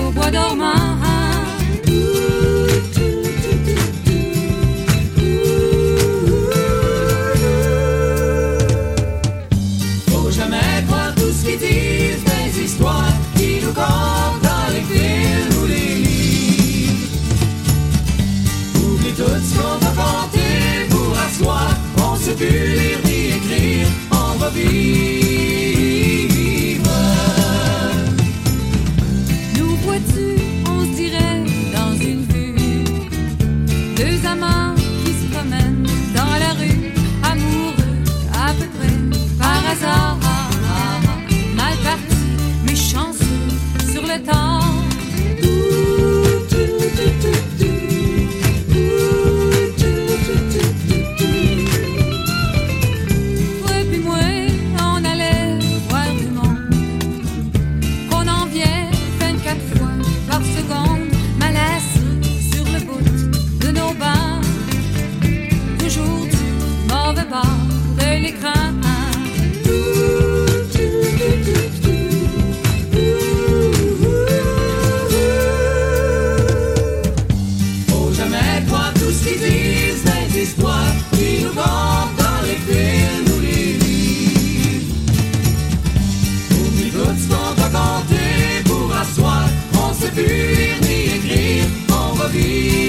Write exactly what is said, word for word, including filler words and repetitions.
au bois dormant. Faut jamais croire tout ce qu'ils disent, des histoires qui nous content dans les films ou les livres. Oublie tout ce qu'on t'a conté pour asseoir, on sait plus lire ni écrire, on va vivre. Nous vois-tu, on se dirait dans une vue, deux amants qui se promènent dans la rue, amoureux à peu près par hasard, mal partis mais chanceux sur le temps. Toi puis moi, on allait voir du monde, qu'on en vient vingt-quatre fois par seconde, malassés sur le bout de nos bancs, toujours du mauvais bord de l'écran. Faut jamais croire tout ce qu'ils disent, des histoires qui nous content dans les films ou les livres. Oublie tout ce qu'on t'a conté pour asseoir, on sait plus lire ni écrire, on va vivre.